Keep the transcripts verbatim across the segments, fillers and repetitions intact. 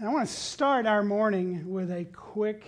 And I want to start our morning with a quick,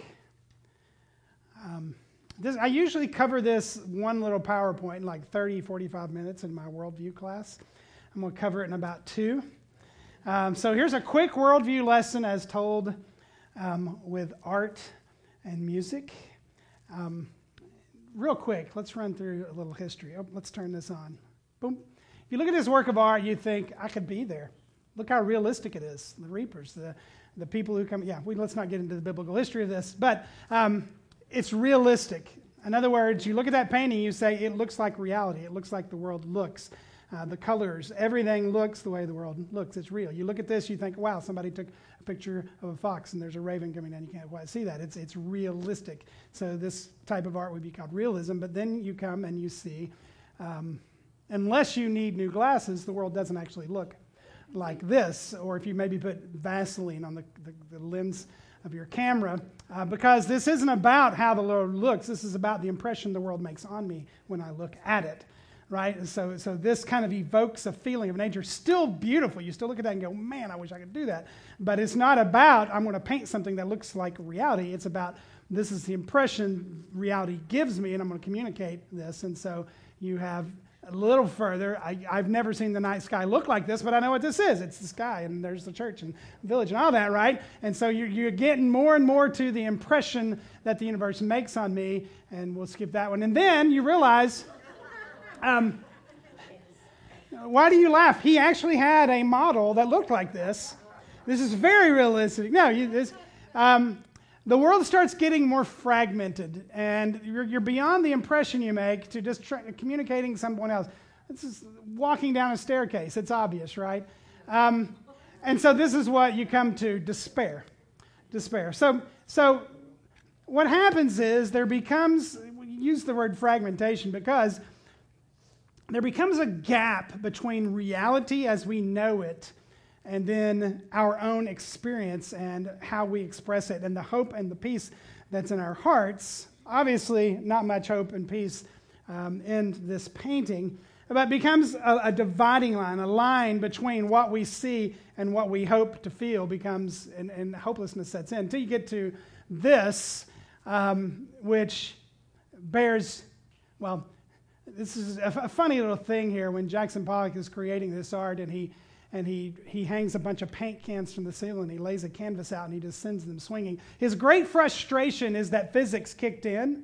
um, this, I usually cover this one little PowerPoint in like thirty, forty-five minutes in my worldview class. I'm going to cover it in about two. Um, so here's a quick worldview lesson as told um, with art and music. Um, real quick, let's run through a little history. Oh, let's turn this on. Boom. If you look at this work of art, you think, I could be there. Look how realistic it is. The reapers, the, the people who come, yeah, we, let's not get into the biblical history of this, but um, it's realistic. In other words, you look at that painting, you say, it looks like reality. It looks like the world looks. Uh, the colors, everything looks the way the world looks. It's real. You look at this, you think, wow, somebody took a picture of a fox and there's a raven coming down. You can't quite see that. It's, it's realistic. So this type of art would be called realism, but then you come and you see, um, unless you need new glasses, the world doesn't actually look like this, or if you maybe put Vaseline on the, the, the lens of your camera, uh, because this isn't about how the world looks. This is about the impression the world makes on me when I look at it, right? So, so this kind of evokes a feeling of nature. Still beautiful. You still look at that and go, man, I wish I could do that. But it's not about, I'm going to paint something that looks like reality. It's about, this is the impression reality gives me, and I'm going to communicate this. And so you have a little further, I, I've never seen the night sky look like this, but I know what this is. It's the sky, and there's the church and village and all that, right? And so you're, you're getting more and more to the impression that the universe makes on me, and we'll skip that one. And then you realize, um, why do you laugh? He actually had a model that looked like this. This is very realistic. No, you, this, um, the world starts getting more fragmented, and you're, you're beyond the impression you make to just try, communicating someone else. This is walking down a staircase. It's obvious, right? Um, and so this is what you come to, despair. Despair. So, so what happens is there becomes, we use the word fragmentation because there becomes a gap between reality as we know it and then our own experience and how we express it, and the hope and the peace that's in our hearts. Obviously, not much hope and peace um, in this painting, but becomes a, a dividing line, a line between what we see and what we hope to feel becomes, and, and hopelessness sets in, until you get to this, um, which bears, well, this is a, a funny little thing here when Jackson Pollock is creating this art, and he And he, he hangs a bunch of paint cans from the ceiling. He lays a canvas out, and he just sends them swinging. His great frustration is that physics kicked in,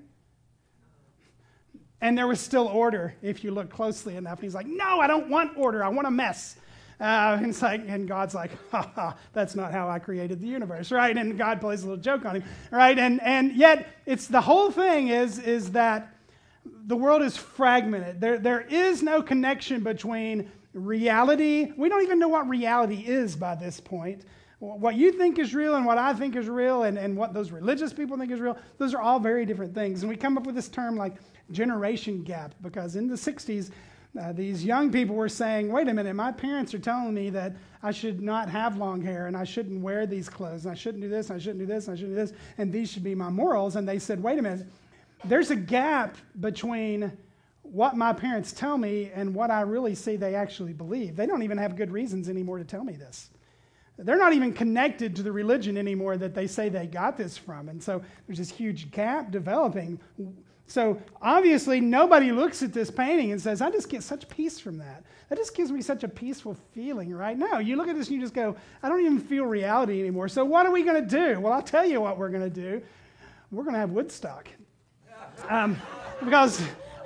and there was still order if you look closely enough. And he's like, no, I don't want order. I want a mess. Uh, and, it's like, and God's like, ha ha, that's not how I created the universe, right? And God plays a little joke on him, right? And and yet, it's the whole thing is, is that the world is fragmented. There There is no connection between reality. We don't even know what reality is by this point. What you think is real and what I think is real and, and what those religious people think is real, those are all very different things. And we come up with this term like generation gap, because in the sixties, uh, these young people were saying, wait a minute, my parents are telling me that I should not have long hair and I shouldn't wear these clothes and I shouldn't do this and I shouldn't do this and I shouldn't do this, and these should be my morals. And they said, wait a minute, there's a gap between what my parents tell me and what I really see they actually believe. They don't even have good reasons anymore to tell me this. They're not even connected to the religion anymore that they say they got this from. And so there's this huge gap developing. So obviously nobody looks at this painting and says, I just get such peace from that. That just gives me such a peaceful feeling, right? No, you look at this and you just go, I don't even feel reality anymore. So what are we going to do? Well, I'll tell you what we're going to do. We're going to have Woodstock. Um, because...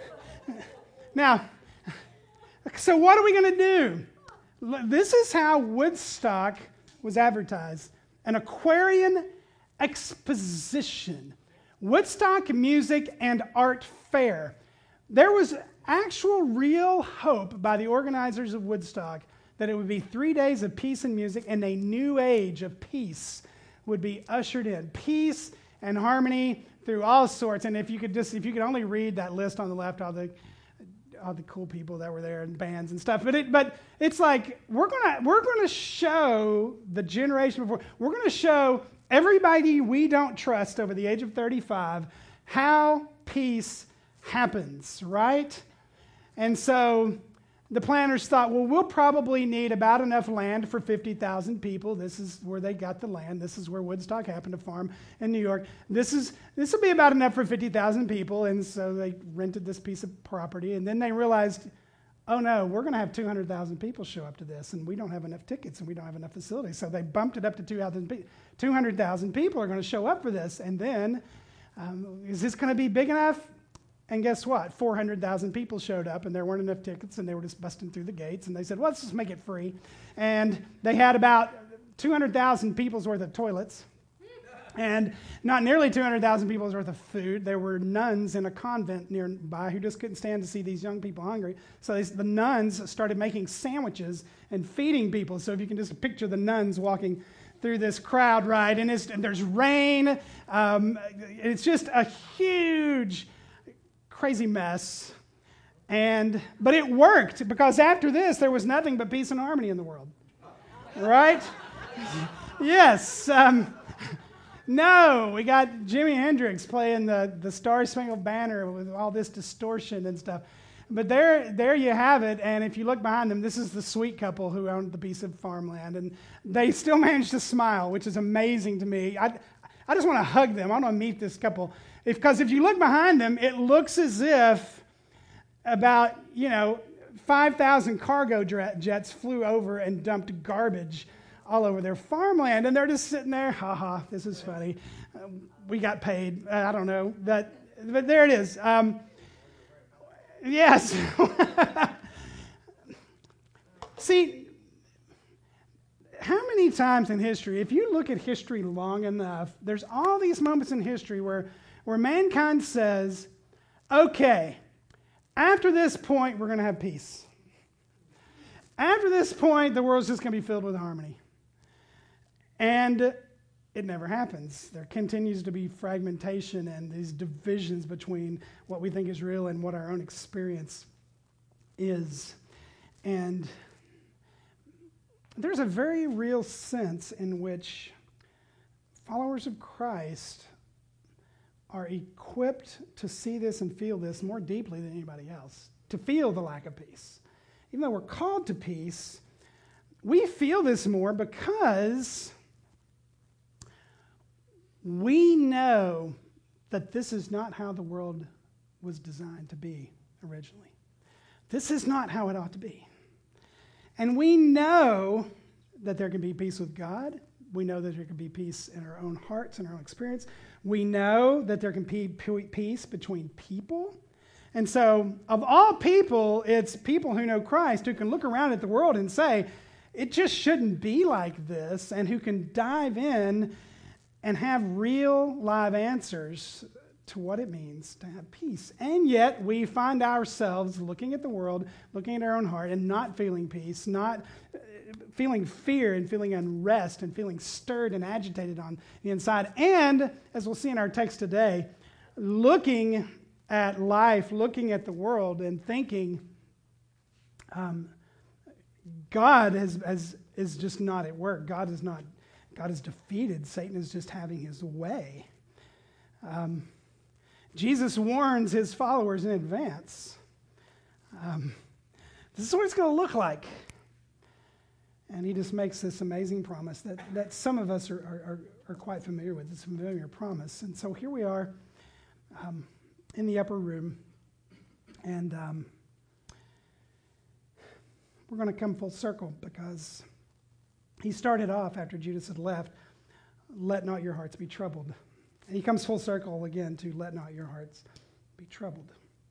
Now, so what are we going to do? This is how Woodstock was advertised. An Aquarian exposition. Woodstock Music and Art Fair. There was actual real hope by the organizers of Woodstock that it would be three days of peace and music, and a new age of peace would be ushered in. Peace and harmony through all sorts. And if you could just, if you could only read that list on the left, all the all the cool people that were there and bands and stuff. But it, but it's like we're gonna we're gonna show the generation before. We're gonna show everybody we don't trust over the age of thirty-five how peace happens, right? And so the planners thought, well, we'll probably need about enough land for fifty thousand people. This is where they got the land. This is where Woodstock happened to farm in New York. This is this will be about enough for fifty thousand people. And so they rented this piece of property. And then they realized, oh no, we're going to have two hundred thousand people show up to this, and we don't have enough tickets, and we don't have enough facilities. So they bumped it up to two hundred thousand people are going to show up for this. And then, um, is this going to be big enough? And guess what? four hundred thousand people showed up, and there weren't enough tickets, and they were just busting through the gates. And they said, well, let's just make it free. And they had about two hundred thousand people's worth of toilets, and not nearly two hundred thousand people's worth of food. There were nuns in a convent nearby who just couldn't stand to see these young people hungry. So they, the nuns started making sandwiches and feeding people. So if you can just picture the nuns walking through this crowd, right? And, it's, and there's rain. Um, it's just a huge, crazy mess. And but it worked, because after this, there was nothing but peace and harmony in the world. Right? Yes. Um, no, we got Jimi Hendrix playing the, the Star Spangled Banner with all this distortion and stuff. But there, there you have it. And if you look behind them, this is the sweet couple who owned the piece of farmland. And they still managed to smile, which is amazing to me. I, I just want to hug them. I want to meet this couple. Because if, if you look behind them, it looks as if about, you know, five thousand cargo jets flew over and dumped garbage all over their farmland. And they're just sitting there, haha, this is funny. Uh, we got paid. Uh, I don't know. But, but there it is. Um, yes. See, how many times in history, if you look at history long enough, there's all these moments in history where, where mankind says, okay, after this point, we're going to have peace. After this point, the world's just going to be filled with harmony. And it never happens. There continues to be fragmentation and these divisions between what we think is real and what our own experience is. And there's a very real sense in which followers of Christ are equipped to see this and feel this more deeply than anybody else, to feel the lack of peace. Even though we're called to peace, we feel this more because we know that this is not how the world was designed to be originally. This is not how it ought to be. And we know that there can be peace with God. We know that there can be peace in our own hearts and our own experience. We know that there can be peace between people. And so, of all people, it's people who know Christ who can look around at the world and say, it just shouldn't be like this, and who can dive in and have real live answers to what it means to have peace. And yet, we find ourselves looking at the world, looking at our own heart, and not feeling peace, not feeling fear and feeling unrest and feeling stirred and agitated on the inside. And, as we'll see in our text today, looking at life, looking at the world and thinking, um, God has, has, is just not at work. God is not, God is defeated. Satan is just having his way. Um, Jesus warns his followers in advance. Um, this is what it's going to look like. And he just makes this amazing promise that, that some of us are, are, are quite familiar with. It's a familiar promise. And so here we are um, in the upper room. And um, we're going to come full circle because he started off after Judas had left, let not your hearts be troubled. And he comes full circle again to let not your hearts be troubled.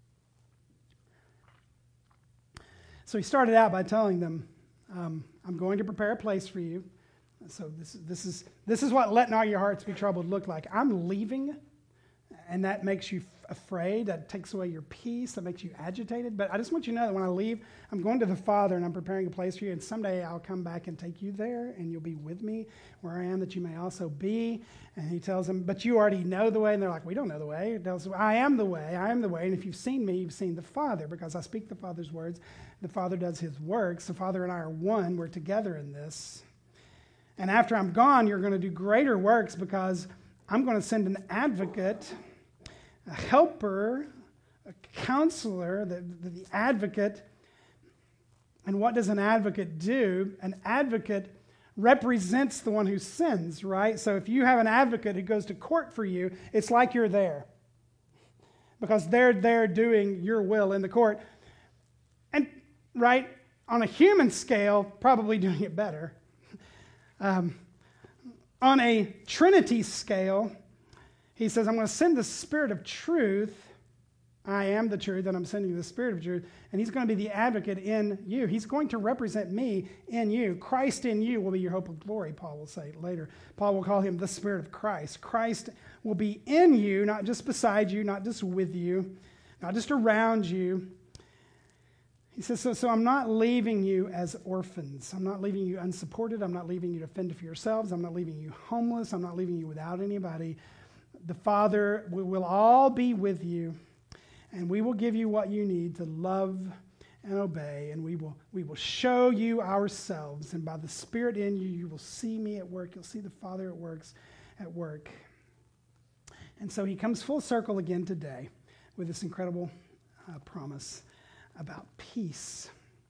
So he started out by telling them, um, I'm going to prepare a place for you. So this, this, is, this is what let not your hearts be troubled look like. I'm leaving, and that makes you f- afraid. That takes away your peace. That makes you agitated. But I just want you to know that when I leave, I'm going to the Father, and I'm preparing a place for you. And someday I'll come back and take you there, and you'll be with me where I am, that you may also be. And he tells them, but you already know the way. And they're like, we don't know the way. He tells them, I am the way. I am the way. And if you've seen me, you've seen the Father, because I speak the Father's words. The Father does his works. The Father and I are one. We're together in this. And after I'm gone, you're going to do greater works, because I'm going to send an advocate, a helper, a counselor, the, the, the advocate, And what does an advocate do? An advocate represents the one who sins, right? So if you have an advocate who goes to court for you, it's like you're there, because they're there doing your will in the court. And, right, on a human scale, probably doing it better. Um, on a Trinity scale, he says, I'm going to send the Spirit of truth. I am the truth, and I'm sending you the Spirit of truth. And he's going to be the advocate in you. He's going to represent me in you. Christ in you will be your hope of glory, Paul will say later. Paul will call him the Spirit of Christ. Christ will be in you, not just beside you, not just with you, not just around you. He says, so, so I'm not leaving you as orphans. I'm not leaving you unsupported. I'm not leaving you to fend for yourselves. I'm not leaving you homeless. I'm not leaving you without anybody. The Father will all be with you, and we will give you what you need to love and obey, and we will we will show you ourselves. And by the Spirit in you, you will see me at work. You'll see the Father at works at work. And so he comes full circle again today with this incredible uh, promise about peace.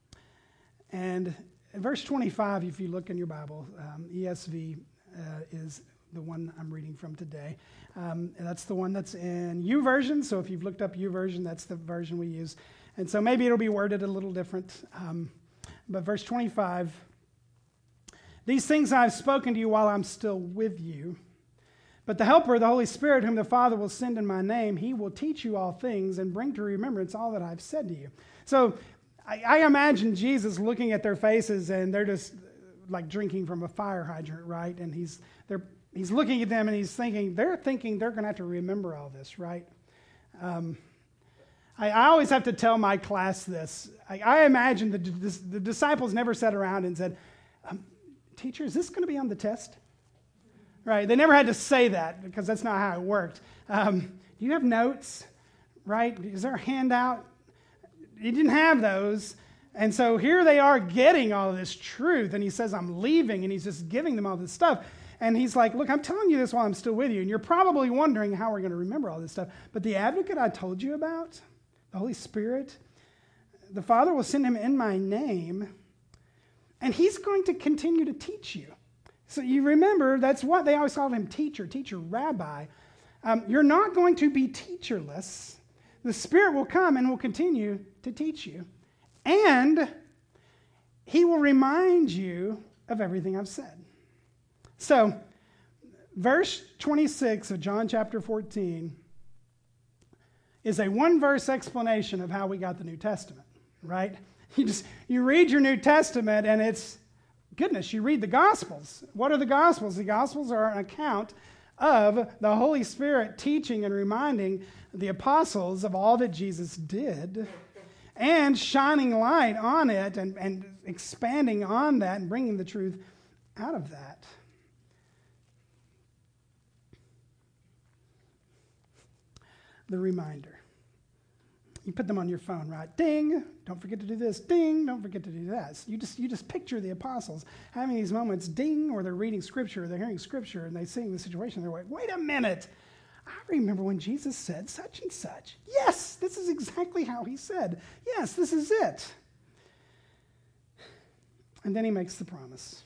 And in verse twenty-five, if you look in your Bible, um, E S V uh, is the one I'm reading from today. Um, and that's the one that's in YouVersion. So if you've looked up YouVersion, that's the version we use. And so maybe it'll be worded a little different. Um, but verse twenty-five, these things I've spoken to you while I'm still with you. But the Helper, the Holy Spirit, whom the Father will send in my name, he will teach you all things and bring to remembrance all that I've said to you. So I, I imagine Jesus looking at their faces, and they're just like drinking from a fire hydrant, right? And he's they're he's looking at them, and he's thinking, they're thinking they're going to have to remember all this, right? Um, I, I always have to tell my class this. I, I imagine the, the, the disciples never sat around and said, um, teacher, is this going to be on the test? Right? They never had to say that, because that's not how it worked. Um, do you have notes? Right? Is there a handout? He didn't have those. And so here they are getting all of this truth, and he says, I'm leaving, and he's just giving them all this stuff. And he's like, look, I'm telling you this while I'm still with you, and you're probably wondering how we're going to remember all this stuff. But the advocate I told you about, the Holy Spirit, the Father will send him in my name, and he's going to continue to teach you. So you remember, that's what they always called him, teacher, teacher, rabbi. Um, you're not going to be teacherless. The Spirit will come and will continue to teach you. And he will remind you of everything I've said. So, verse twenty-six of John chapter fourteen is a one-verse explanation of how we got the New Testament, right? You just you read your New Testament, and it's, goodness, you read the Gospels. What are the Gospels? The Gospels are an account of the Holy Spirit teaching and reminding the apostles of all that Jesus did, and shining light on it, and, and expanding on that, and bringing the truth out of that. The reminder. You put them on your phone, right? Ding, don't forget to do this. Ding, don't forget to do that. You just you just picture the apostles having these moments, ding, or they're reading Scripture, or they're hearing Scripture, and they see the situation. They're like, wait a minute. I remember when Jesus said such and such. Yes, this is exactly how he said. Yes, this is it. And then he makes the promise.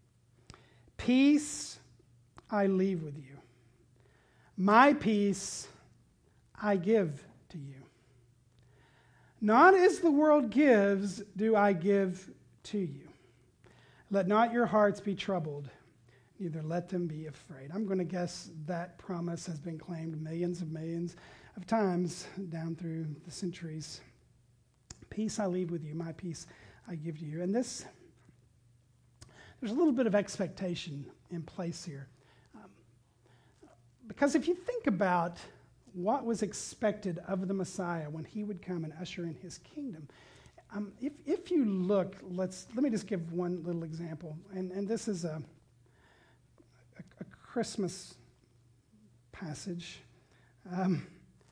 Peace I leave with you. My peace I give to you. Not as the world gives, do I give to you. Let not your hearts be troubled, neither let them be afraid. I'm going to guess that promise has been claimed millions and millions of times down through the centuries. Peace I leave with you, my peace I give to you. And this, there's a little bit of expectation in place here. Um, because if you think about what was expected of the Messiah when he would come and usher in his kingdom. Um, if, if you look, let's let me just give one little example. And, and this is a, a, a Christmas passage. Um,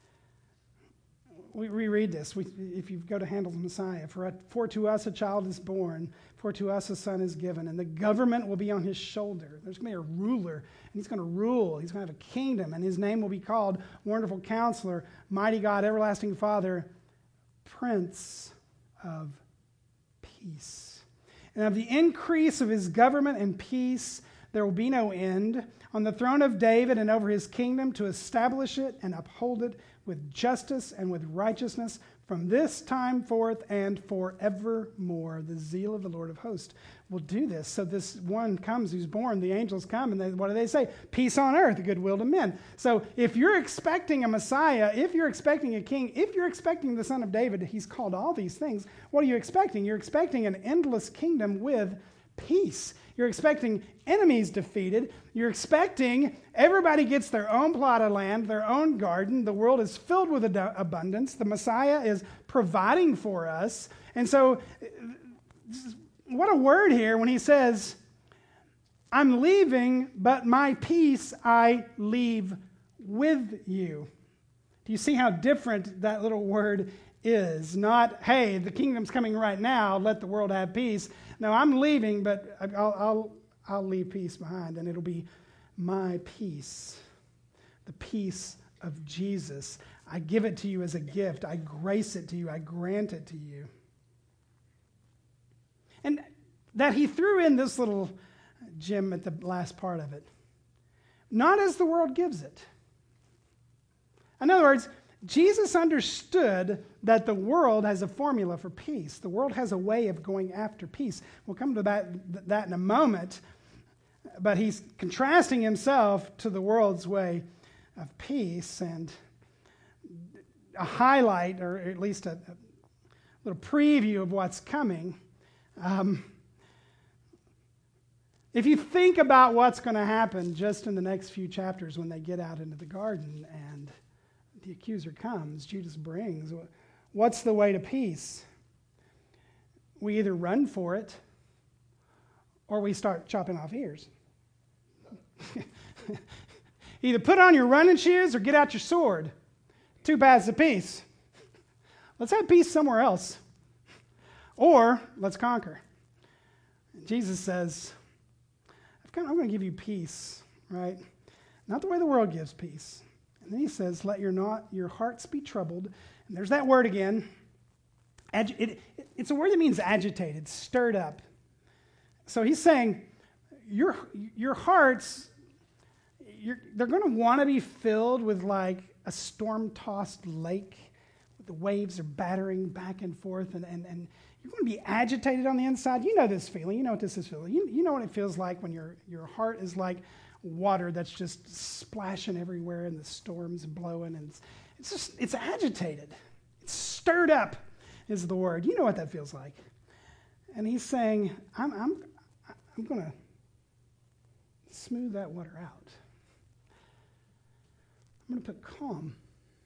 we reread this. We, if you go to Handel's Messiah, for, a, for to us a child is born, for to us a son is given, and the government will be on his shoulder. There's going to be a ruler, and he's going to rule. He's going to have a kingdom, and his name will be called Wonderful Counselor, Mighty God, Everlasting Father, Prince of Peace. peace. And of the increase of his government and peace, there will be no end on the throne of David and over his kingdom, to establish it and uphold it with justice and with righteousness from this time forth and forevermore. The zeal of the Lord of hosts will do this. So this one comes who's born, the angels come, and they, what do they say? Peace on earth, goodwill to men. So if you're expecting a Messiah, if you're expecting a king, if you're expecting the Son of David, he's called all these things, what are you expecting? You're expecting an endless kingdom with peace. You're expecting enemies defeated. You're expecting everybody gets their own plot of land, their own garden. The world is filled with ad- abundance. The Messiah is providing for us. And so, what a word here when he says, I'm leaving, but my peace I leave with you. Do you see how different that little word is? Not, hey, the kingdom's coming right now, let the world have peace. No, I'm leaving, but I'll, I'll, I'll leave peace behind, and it'll be my peace, the peace of Jesus. I give it to you as a gift. I grace it to you. I grant it to you. And that he threw in this little gem at the last part of it. Not as the world gives it. In other words, Jesus understood that the world has a formula for peace. The world has a way of going after peace. We'll come to that, that in a moment. But he's contrasting himself to the world's way of peace, and a highlight, or at least a, a little preview of what's coming. Um, if you think about what's going to happen just in the next few chapters when they get out into the garden and the accuser comes, Judas brings, what's the way to peace? We either run for it or we start chopping off ears. Either put on your running shoes or get out your sword. Two paths of peace. Let's have peace somewhere else. Or let's conquer. Jesus says, I'm going to give you peace, right? Not the way the world gives peace. And then he says, let your not your hearts be troubled. And there's that word again. Ag- it, it, it's a word that means agitated, stirred up. So he's saying, your, your hearts, you're, they're going to want to be filled with like a storm-tossed lake. The waves are battering back and forth, and, and, and you're going to be agitated on the inside. You know this feeling. You know what this is feeling. You, you know what it feels like when your, your heart is like water that's just splashing everywhere and the storm's blowing, and it's, it's just, it's agitated. It's stirred up is the word. You know what that feels like. And he's saying, I'm, I'm, I'm going to smooth that water out. I'm going to put calm.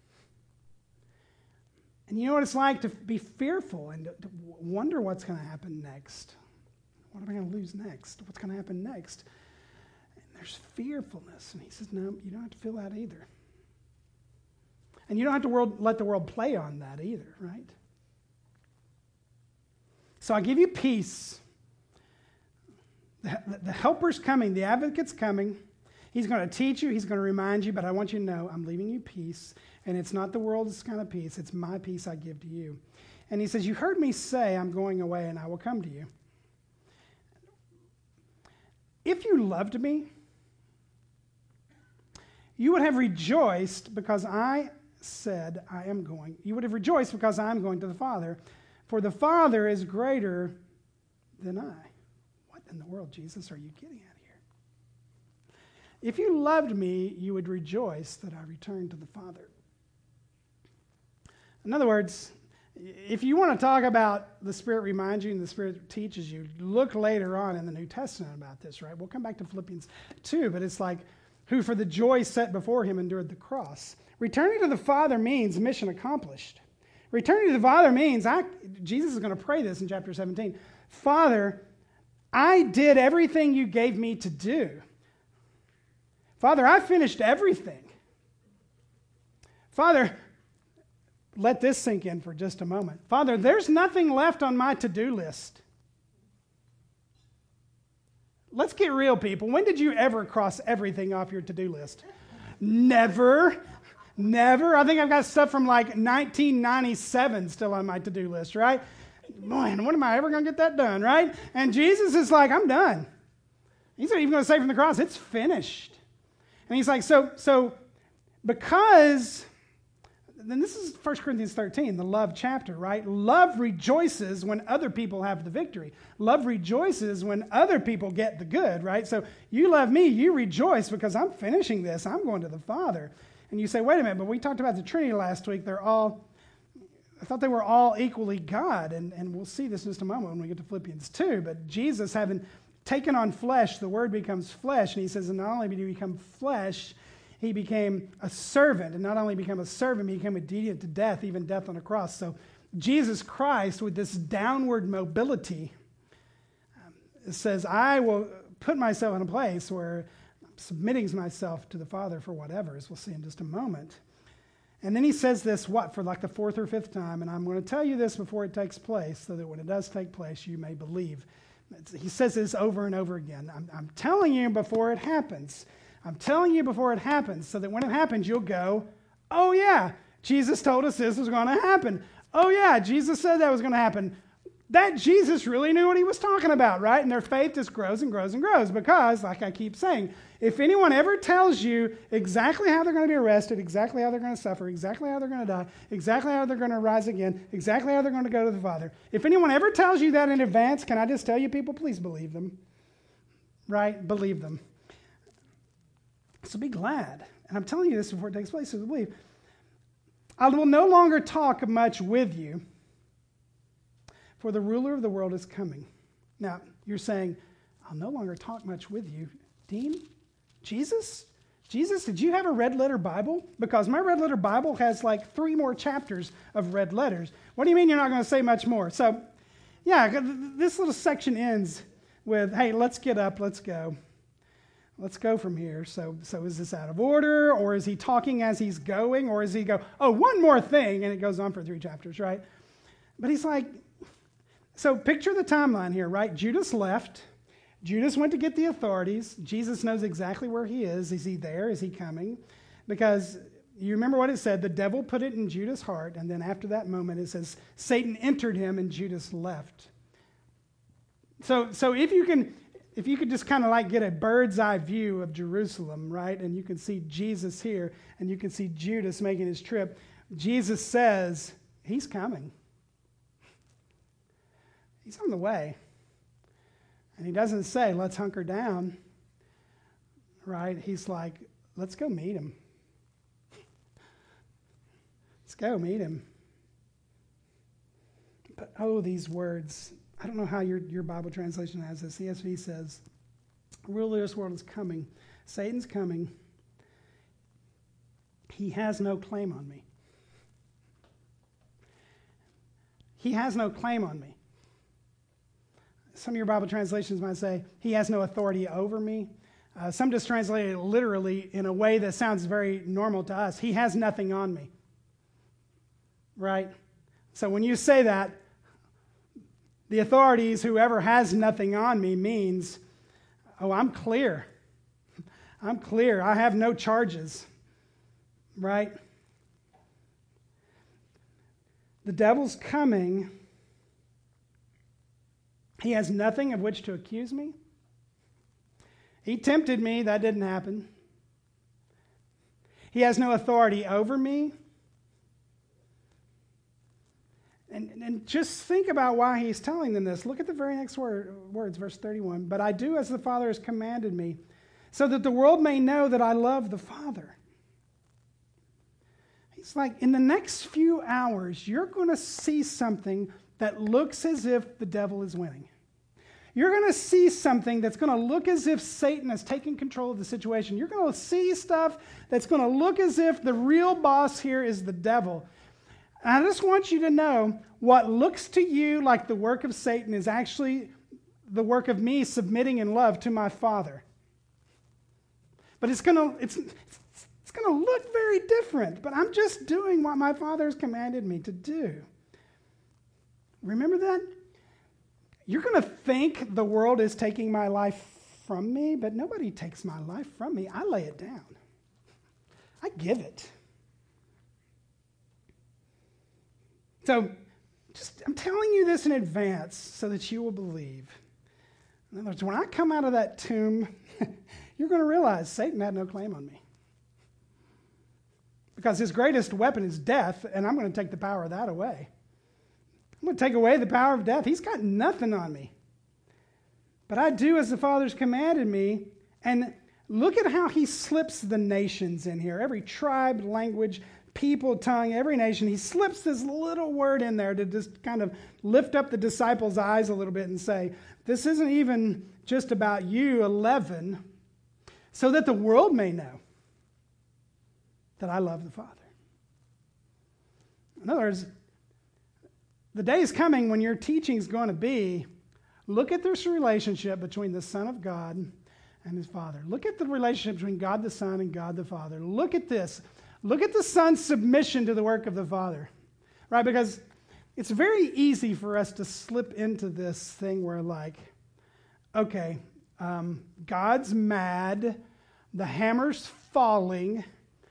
And you know what it's like to be fearful and to, to wonder what's going to happen next. What am I going to lose next? What's going to happen next? And there's fearfulness. And he says, no, you don't have to feel that either. And you don't have to world, let the world play on that either, right? So I give you peace. The, the, the helper's coming. The advocate's coming. He's going to teach you. He's going to remind you. But I want you to know I'm leaving you peace. And it's not the world's kind of peace. It's my peace I give to you. And he says, you heard me say I'm going away and I will come to you. If you loved me, you would have rejoiced because I said I am going. You would have rejoiced because I am going to the Father. For the Father is greater than I. What in the world, Jesus, are you getting at here? If you loved me, you would rejoice that I returned to the Father. In other words, if you want to talk about the Spirit reminds you and the Spirit teaches you, look later on in the New Testament about this, right? We'll come back to Philippians two, but it's like, who for the joy set before him endured the cross. Returning to the Father means mission accomplished. Returning to the Father means, I, Jesus is going to pray this in chapter seventeen, Father, I did everything you gave me to do. Father, I finished everything. Father, let this sink in for just a moment. Father, there's nothing left on my to-do list. Let's get real, people. When did you ever cross everything off your to-do list? Never. Never. I think I've got stuff from like nineteen ninety-seven still on my to-do list, right? Man, when am I ever going to get that done, right? And Jesus is like, I'm done. He's not even going to say from the cross, it's finished. And he's like, so, so because, then this is First Corinthians thirteen, the love chapter, right? Love rejoices when other people have the victory. Love rejoices when other people get the good, right? So you love me, you rejoice because I'm finishing this. I'm going to the Father. And you say, wait a minute, but we talked about the Trinity last week. They're all, I thought they were all equally God. And, and we'll see this in just a moment when we get to Philippians two. But Jesus, having taken on flesh, the Word becomes flesh. And he says, and not only did he become flesh, he became a servant. And not only became a servant, he became obedient to death, even death on a cross. So Jesus Christ, with this downward mobility, um, says, I will put myself in a place where I'm submitting myself to the Father for whatever, as we'll see in just a moment. And then he says this, what, for like the fourth or fifth time, and I'm going to tell you this before it takes place, so that when it does take place, you may believe. He says this over and over again. I'm, I'm telling you before it happens. I'm telling you before it happens, so that when it happens, you'll go, oh yeah, Jesus told us this was going to happen. Oh yeah, Jesus said that was going to happen. That Jesus really knew what he was talking about, right? And their faith just grows and grows and grows because, like I keep saying, if anyone ever tells you exactly how they're going to be arrested, exactly how they're going to suffer, exactly how they're going to die, exactly how they're going to rise again, exactly how they're going to go to the Father, if anyone ever tells you that in advance, can I just tell you, people, please believe them, right? Believe them. So be glad. And I'm telling you this before it takes place, so believe. I will no longer talk much with you, for the ruler of the world is coming. Now, you're saying, I'll no longer talk much with you. Dean, Jesus? Jesus, did you have a red letter Bible? Because my red letter Bible has like three more chapters of red letters. What do you mean you're not going to say much more? So, yeah, this little section ends with, hey, let's get up, let's go. Let's go from here. So, so is this out of order, or is he talking as he's going, or is he go, oh, one more thing, and it goes on for three chapters, right? But he's like, so picture the timeline here, right? Judas left. Judas went to get the authorities. Jesus knows exactly where he is. Is he there? Is he coming? Because you remember what it said, the devil put it in Judas' heart, and then after that moment it says, Satan entered him and Judas left. So, so if you can... If you could just kind of like get a bird's eye view of Jerusalem, right? And you can see Jesus here, and you can see Judas making his trip. Jesus says, he's coming. He's on the way. And he doesn't say, let's hunker down, right? He's like, let's go meet him. Let's go meet him. But oh, these words. I don't know how your, your Bible translation has this. C S V says, ruler of this world is coming. Satan's coming. He has no claim on me. He has no claim on me. Some of your Bible translations might say, he has no authority over me. Uh, some just translate it literally in a way that sounds very normal to us. He has nothing on me. Right? So when you say that, the authorities, whoever has nothing on me, means, oh, I'm clear. I'm clear. I have no charges. Right? The devil's coming. He has nothing of which to accuse me. He tempted me. That didn't happen. He has no authority over me. And, and just think about why he's telling them this. Look at the very next word, words, verse thirty-one. But I do as the Father has commanded me, so that the world may know that I love the Father. He's like, in the next few hours, you're going to see something that looks as if the devil is winning. You're going to see something that's going to look as if Satan has taken control of the situation. You're going to see stuff that's going to look as if the real boss here is the devil. And I just want you to know what looks to you like the work of Satan is actually the work of me submitting in love to my Father. But it's going to it's, it's going to look very different. But I'm just doing what my Father has commanded me to do. Remember that? You're going to think the world is taking my life from me, but nobody takes my life from me. I lay it down. I give it. So, just, I'm telling you this in advance so that you will believe. In other words, when I come out of that tomb, you're going to realize Satan had no claim on me. Because his greatest weapon is death, and I'm going to take the power of that away. I'm going to take away the power of death. He's got nothing on me. But I do as the Father's commanded me, and look at how he slips the nations in here. Every tribe, language, people, tongue, every nation, he slips this little word in there to just kind of lift up the disciples' eyes a little bit and say, this isn't even just about you, eleven, so that the world may know that I love the Father. In other words, the day is coming when your teaching is going to be, look at this relationship between the Son of God and his Father. Look at the relationship between God the Son and God the Father. Look at this. Look at the Son's submission to the work of the Father. Right? Because it's very easy for us to slip into this thing where like, okay, um, God's mad, the hammer's falling,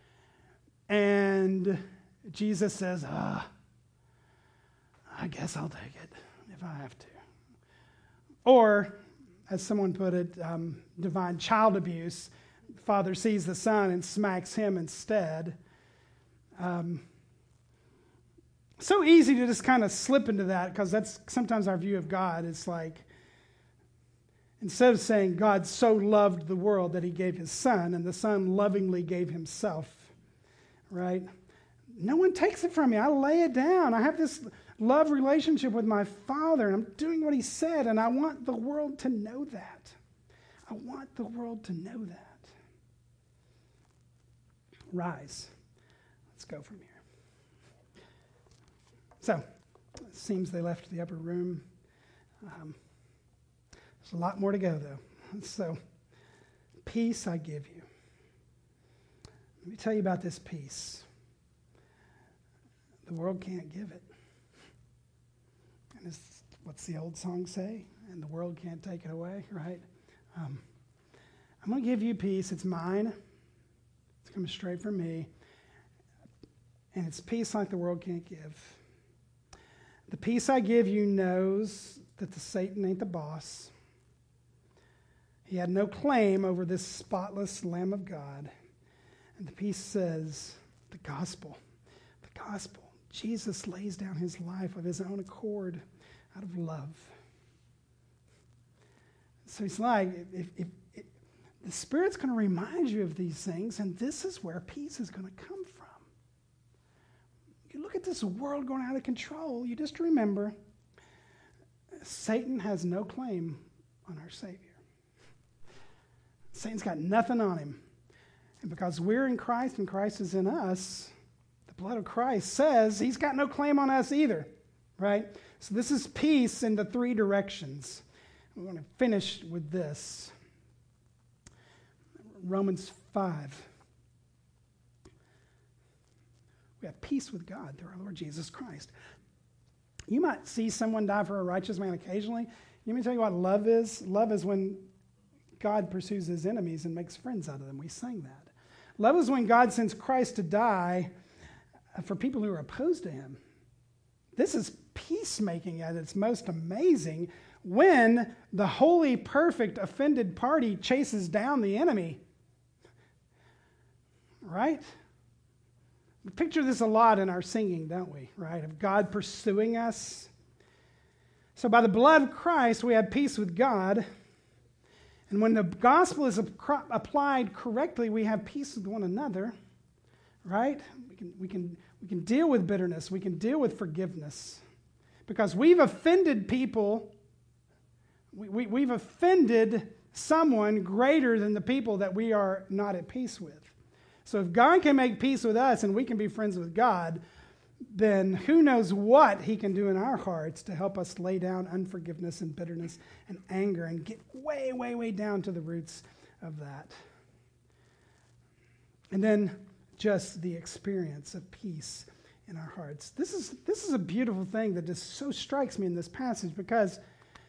and Jesus says, ah, I guess I'll take it if I have to. Or, as someone put it, um, divine child abuse. Father sees the Son and smacks him instead. Um, so easy to just kind of slip into that because that's sometimes our view of God. It's like, instead of saying God so loved the world that he gave his Son, and the Son lovingly gave himself, right? No one takes it from me. I lay it down. I have this love relationship with my Father, and I'm doing what he said, and I want the world to know that. I want the world to know that. Rise. Let's go from here. So, it seems they left the upper room. Um, there's a lot more to go, though. So, peace I give you. Let me tell you about this peace. The world can't give it. And it's, what's the old song say? And the world can't take it away, right? Um, I'm going to give you peace. It's mine. It's coming straight from me. And it's peace like the world can't give. The peace I give you knows that the Satan ain't the boss. He had no claim over this spotless Lamb of God. And the peace says, the gospel, the gospel. Jesus lays down his life of his own accord out of love. So he's like, if, if, if the Spirit's going to remind you of these things, and this is where peace is going to come from. You look at this world going out of control, you just remember, Satan has no claim on our Savior. Satan's got nothing on him. And because we're in Christ and Christ is in us, the blood of Christ says he's got no claim on us either, right? So this is peace in the three directions. We're going to finish with this. Romans five. We have peace with God through our Lord Jesus Christ. You might see someone die for a righteous man occasionally. Let me tell you what love is. Love is when God pursues his enemies and makes friends out of them. We sang that. Love is when God sends Christ to die for people who are opposed to him. This is peacemaking at its most amazing when the holy, perfect, offended party chases down the enemy. Right? We picture this a lot in our singing, don't we? Right? Of God pursuing us. So by the blood of Christ, we have peace with God. And when the gospel is applied correctly, we have peace with one another, right? We can, we can, we can deal with bitterness. We can deal with forgiveness. Because we've offended people. We, we, we've offended someone greater than the people that we are not at peace with. So if God can make peace with us and we can be friends with God, then who knows what he can do in our hearts to help us lay down unforgiveness and bitterness and anger and get way, way, way down to the roots of that. And then just the experience of peace in our hearts. This is, this is a beautiful thing that just so strikes me in this passage because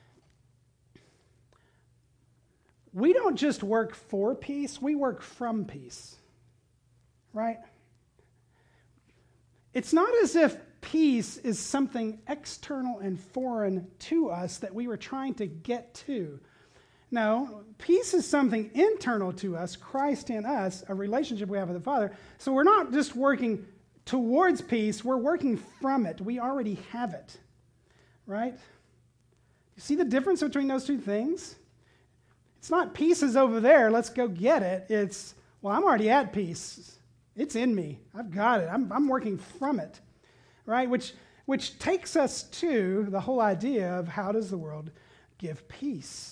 we don't just work for peace, we work from peace, right? It's not as if peace is something external and foreign to us that we were trying to get to. No, peace is something internal to us, Christ in us, a relationship we have with the Father. So we're not just working towards peace, we're working from it. We already have it, right? You see the difference between those two things? It's not peace is over there, let's go get it. It's, well, I'm already at peace. It's in me. I've got it. I'm, I'm working from it, right? Which, which takes us to the whole idea of how does the world give peace?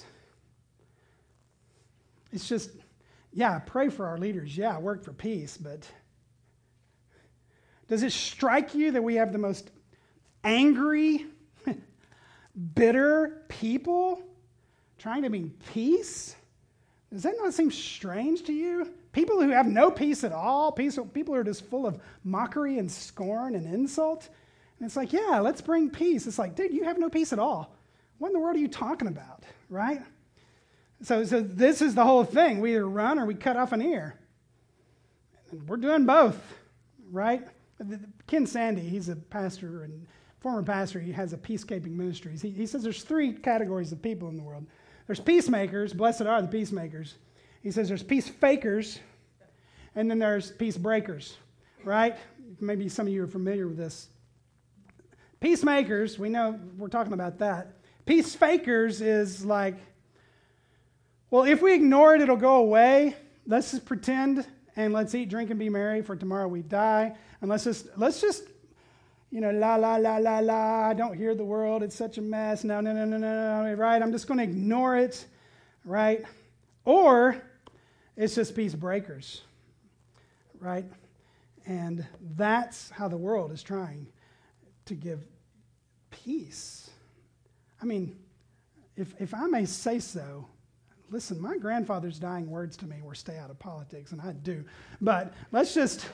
It's just, yeah, pray for our leaders. Yeah, work for peace, but does it strike you that we have the most angry, bitter people trying to bring peace? Does that not seem strange to you? People who have no peace at all, peace, people who are just full of mockery and scorn and insult. And it's like, yeah, let's bring peace. It's like, dude, you have no peace at all. What in the world are you talking about, right? So, so this is the whole thing. We either run or we cut off an ear. And we're doing both, right? Ken Sandy, he's a pastor and former pastor. He has a peacekeeping ministries. He, he says there's three categories of people in the world. There's peacemakers. Blessed are the peacemakers. He says there's peace fakers, and then there's peace breakers, right? Maybe some of you are familiar with this. Peacemakers, we know we're talking about that. Peace fakers is like, well, if we ignore it, it'll go away. Let's just pretend and let's eat, drink, and be merry, for tomorrow we die. And let's just, let's just, you know, la, la, la, la, la, I don't hear the world, it's such a mess. No, no, no, no, no, no, right? I'm just going to ignore it, right? Or it's just peace breakers, right? And that's how the world is trying to give peace. I mean, if if I may say so, listen, my grandfather's dying words to me were stay out of politics, and I do. But let's just,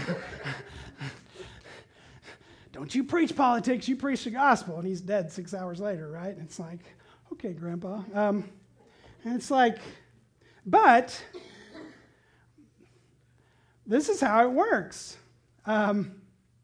don't you preach politics, you preach the gospel. And he's dead six hours later, right? And it's like, okay, Grandpa. Um, and it's like, but this is how it works. Um,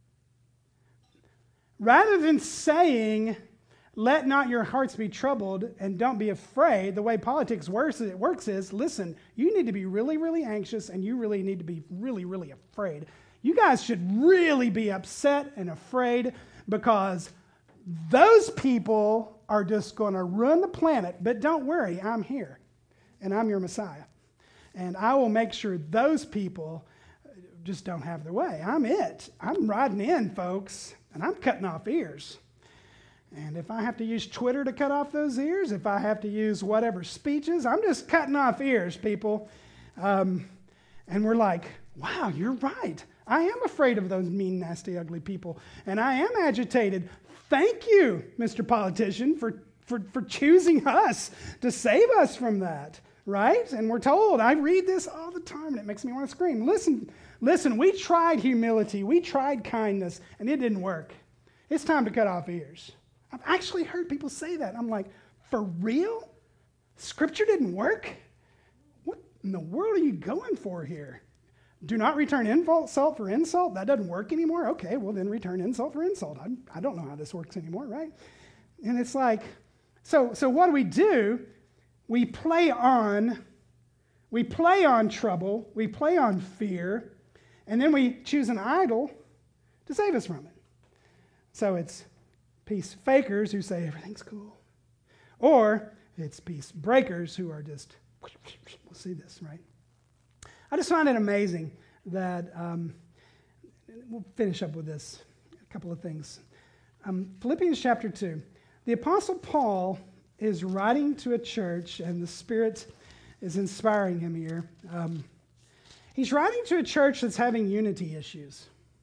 rather than saying, let not your hearts be troubled and don't be afraid, the way politics works, it works is, listen, you need to be really, really anxious and you really need to be really, really afraid. You guys should really be upset and afraid because those people are just going to ruin the planet. But don't worry, I'm here and I'm your Messiah. And I will make sure those people just don't have their way. I'm it. I'm riding in, folks, and I'm cutting off ears. And if I have to use Twitter to cut off those ears, if I have to use whatever speeches, I'm just cutting off ears, people. Um, and we're like, wow, you're right. I am afraid of those mean, nasty, ugly people. And I am agitated. Thank you, Mister Politician, for, for, for choosing us to save us from that, right? And we're told, I read this all the time, and it makes me want to scream. Listen, listen, we tried humility. We tried kindness, and it didn't work. It's time to cut off ears. I've actually heard people say that. I'm like, for real? Scripture didn't work? What in the world are you going for here? Do not return insult for insult? That doesn't work anymore? Okay, well then return insult for insult. I, I don't know how this works anymore, right? And it's like, so so what do we do? We play on, we play on trouble, we play on fear, and then we choose an idol to save us from it. So it's peace fakers who say everything's cool. Or it's peace breakers who are just, we'll see this, right? I just find it amazing that, um, we'll finish up with this, a couple of things. Um, Philippians chapter two. The Apostle Paul is writing to a church, and the Spirit is inspiring him here. Um, he's writing to a church that's having unity issues.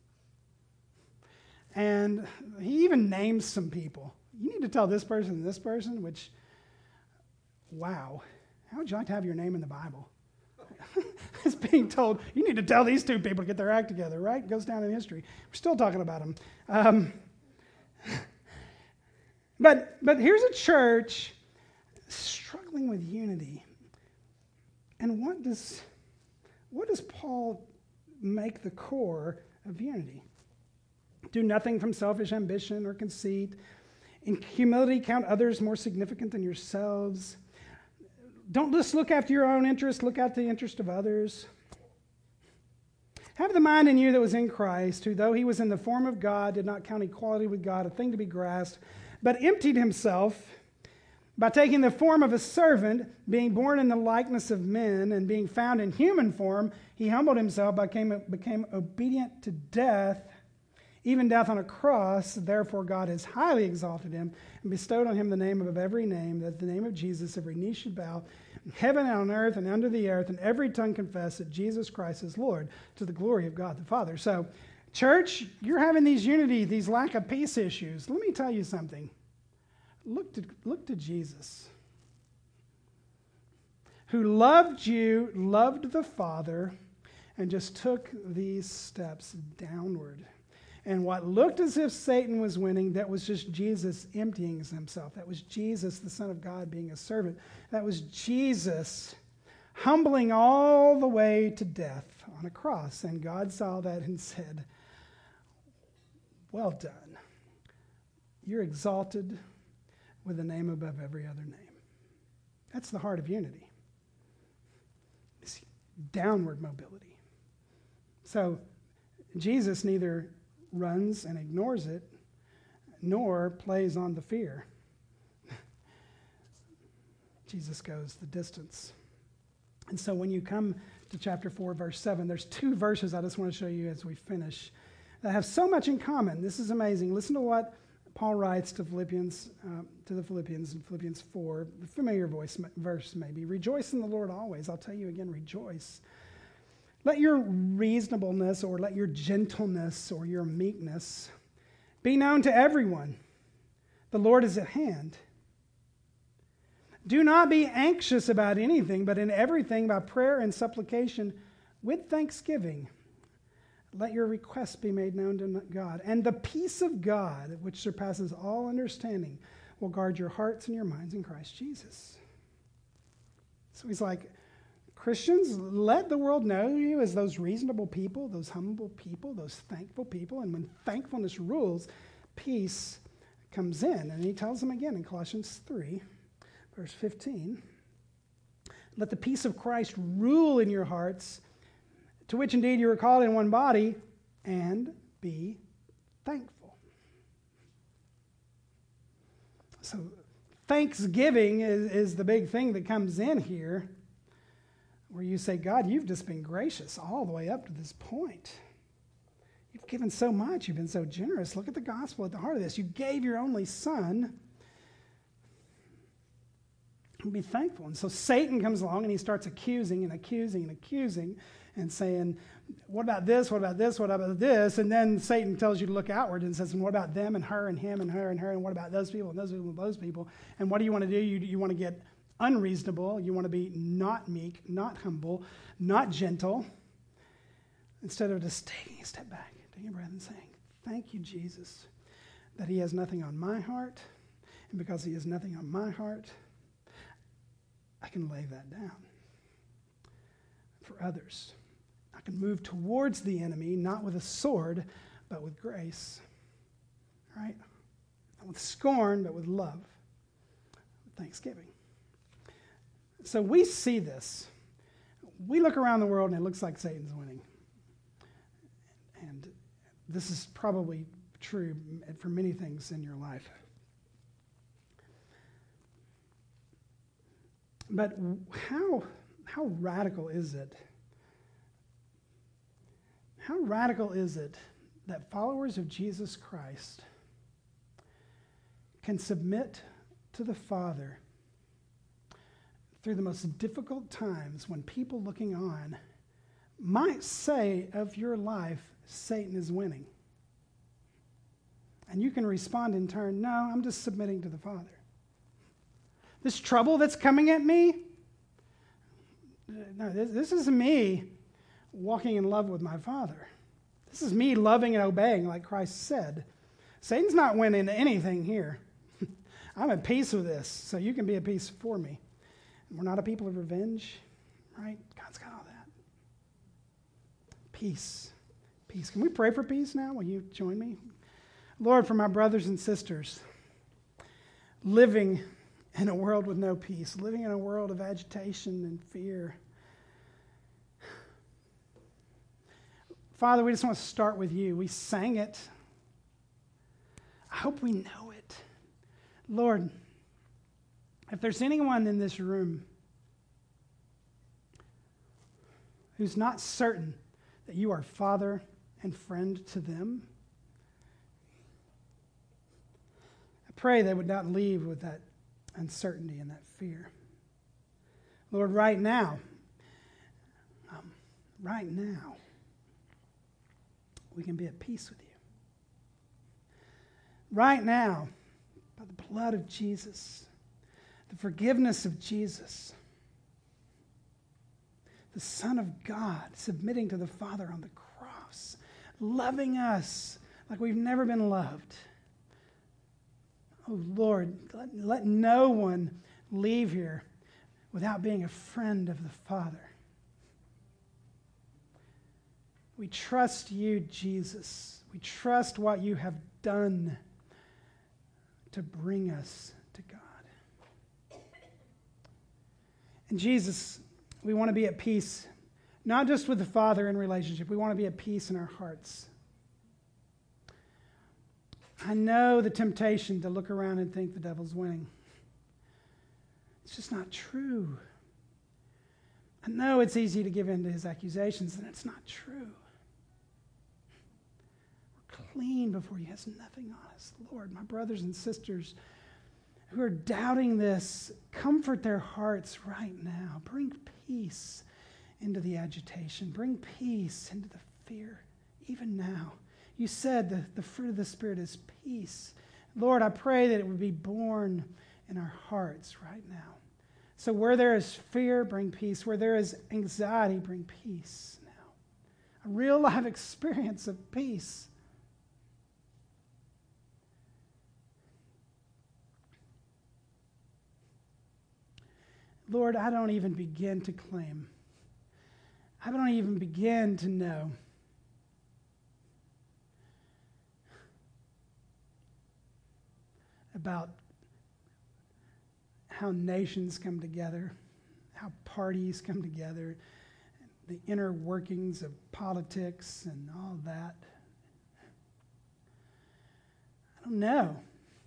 And he even names some people. You need to tell this person and this person, which, wow. How would you like to have your name in the Bible? It's being told, you need to tell these two people to get their act together, right? It goes down in history. We're still talking about them. Um, but, but here's a church struggling with unity. And what does, what does Paul make the core of unity? Do nothing from selfish ambition or conceit. In humility, count others more significant than yourselves. Don't just look after your own interest, look after the interest of others. Have the mind in you that was in Christ, who, though he was in the form of God, did not count equality with God a thing to be grasped, but emptied himself by taking the form of a servant, being born in the likeness of men, and being found in human form, he humbled himself, became, became obedient to death, even death on a cross. Therefore God has highly exalted him and bestowed on him the name above every name, that the name of Jesus every knee should bow, in heaven and on earth and under the earth, and every tongue confess that Jesus Christ is Lord, to the glory of God the Father. So, church, you're having these unity, these lack of peace issues. Let me tell you something. Look to, look to Jesus, who loved you, loved the Father, and just took these steps downward. And what looked as if Satan was winning, that was just Jesus emptying himself. That was Jesus, the Son of God, being a servant. That was Jesus humbling all the way to death on a cross. And God saw that and said, well done. You're exalted with a name above every other name. That's the heart of unity. It's downward mobility. So Jesus neither runs and ignores it, nor plays on the fear. Jesus goes the distance. And so when you come to chapter four, verse seven, there's two verses I just want to show you as we finish that have so much in common. This is amazing. Listen to what Paul writes to Philippians, uh, to the Philippians in Philippians four, the familiar voice, verse maybe. Rejoice in the Lord always. I'll tell you again, rejoice. Let your reasonableness or let your gentleness or your meekness be known to everyone. The Lord is at hand. Do not be anxious about anything, but in everything by prayer and supplication with thanksgiving. Let your requests be made known to God. And the peace of God, which surpasses all understanding, will guard your hearts and your minds in Christ Jesus. So he's like, Christians, let the world know you as those reasonable people, those humble people, those thankful people. And when thankfulness rules, peace comes in. And he tells them again in Colossians three, verse fifteen, let the peace of Christ rule in your hearts, to which indeed you are called in one body, and be thankful. So thanksgiving is, is the big thing that comes in here, where you say, God, you've just been gracious all the way up to this point. You've given so much. You've been so generous. Look at the gospel at the heart of this. You gave your only son. And be thankful. And so Satan comes along and he starts accusing and accusing and accusing and saying, what about this? What about this? What about this? And then Satan tells you to look outward and says, and what about them and her and him and her and her? And what about those people and those people and those people? And what do you want to do? You, you want to get unreasonable. You want to be not meek, not humble, not gentle. Instead of just taking a step back, taking a breath and saying, thank you, Jesus, that he has nothing on my heart. And because he has nothing on my heart, I can lay that down for others. I can move towards the enemy, not with a sword, but with grace. Right? Not with scorn, but with love. With thanksgiving. So we see this. We look around the world and it looks like Satan's winning. And this is probably true for many things in your life. But how, how radical is it? How radical is it that followers of Jesus Christ can submit to the Father through the most difficult times when people looking on might say of your life, Satan is winning. And you can respond in turn, no, I'm just submitting to the Father. This trouble that's coming at me, no, this, this is me walking in love with my Father. This is me loving and obeying like Christ said. Satan's not winning anything here. I'm at peace with this, so you can be at peace for me. We're not a people of revenge, right? God's got all that. Peace. peace. Can we pray for peace now? Will you join me? Lord, for my brothers and sisters living in a world with no peace, living in a world of agitation and fear. Father, we just want to start with you. We sang it. I hope we know it. Lord, if there's anyone in this room who's not certain that you are Father and friend to them, I pray they would not leave with that uncertainty and that fear. Lord, right now, um, right now, we can be at peace with you. Right now, by the blood of Jesus, the forgiveness of Jesus, the Son of God submitting to the Father on the cross, loving us like we've never been loved. Oh Lord, let, let no one leave here without being a friend of the Father. We trust you, Jesus. We trust what you have done to bring us to God. And Jesus, we want to be at peace, not just with the Father in relationship. We want to be at peace in our hearts. I know the temptation to look around and think the devil's winning. It's just not true. I know it's easy to give in to his accusations, and it's not true. We're clean before he has nothing on us. Lord, my brothers and sisters who are doubting this, comfort their hearts right now. Bring peace into the agitation. Bring peace into the fear, even now. You said the, the fruit of the Spirit is peace. Lord, I pray that it would be born in our hearts right now. So where there is fear, bring peace. Where there is anxiety, bring peace now. A real life experience of peace. Lord, I don't even begin to claim. I don't even begin to know about how nations come together, how parties come together, the inner workings of politics and all that. I don't know.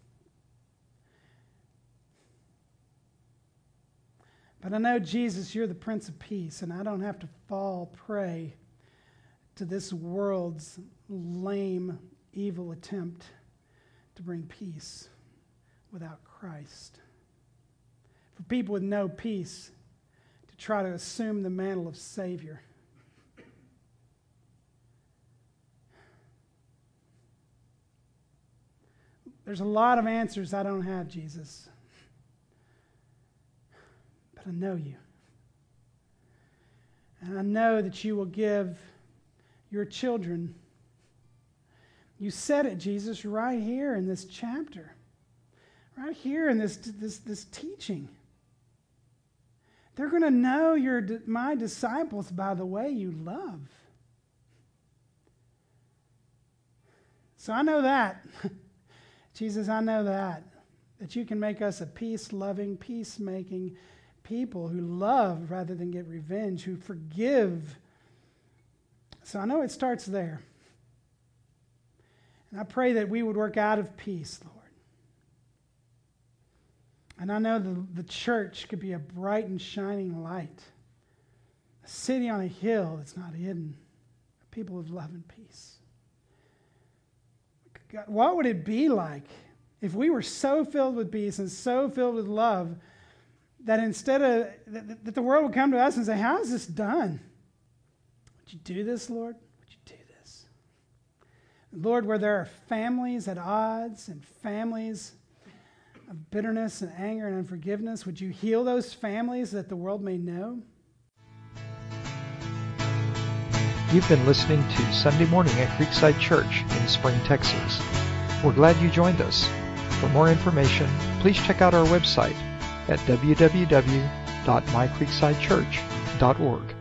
But I know, Jesus, you're the Prince of Peace, and I don't have to fall prey to this world's lame, evil attempt to bring peace without Christ. For people with no peace to try to assume the mantle of Savior. There's a lot of answers I don't have, Jesus. But I know you. And I know that you will give your children. You said it, Jesus, right here in this chapter. Right here in this, this, this teaching. They're going to know you're my disciples by the way you love. So I know that. Jesus, I know that. That you can make us a peace-loving, peacemaking people who love rather than get revenge, who forgive. So I know it starts there. And I pray that we would work out of peace, Lord. And I know the, the church could be a bright and shining light, a city on a hill that's not hidden, a people of love and peace. God, what would it be like if we were so filled with peace and so filled with love that instead of, that, that the world would come to us and say, how is this done? Would you do this, Lord? Would you do this? Lord, where there are families at odds and families of bitterness and anger and unforgiveness, would you heal those families that the world may know? You've been listening to Sunday Morning at Creekside Church in Spring, Texas. We're glad you joined us. For more information, please check out our website at w w w dot my creekside church dot org.